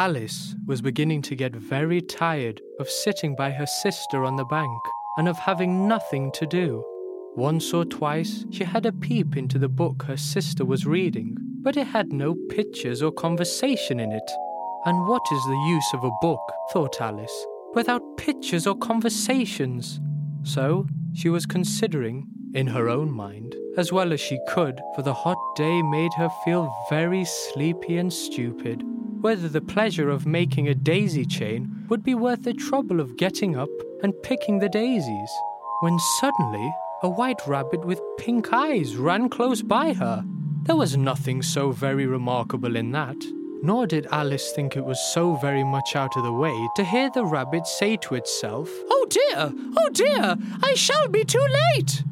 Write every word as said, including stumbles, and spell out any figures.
Alice was beginning to get very tired of sitting by her sister on the bank and of having nothing to do. Once or twice she had a peep into the book her sister was reading, but it had no pictures or conversation in it. And what is the use of a book, thought Alice, without pictures or conversations? So she was considering, in her own mind, as well as she could, for the hot day made her feel very sleepy and stupid, whether the pleasure of making a daisy chain would be worth the trouble of getting up and picking the daisies, when suddenly a white rabbit with pink eyes ran close by her. There was nothing so very remarkable in that, nor did Alice think it was so very much out of the way to hear the rabbit say to itself, "Oh dear, oh dear, I shall be too late!"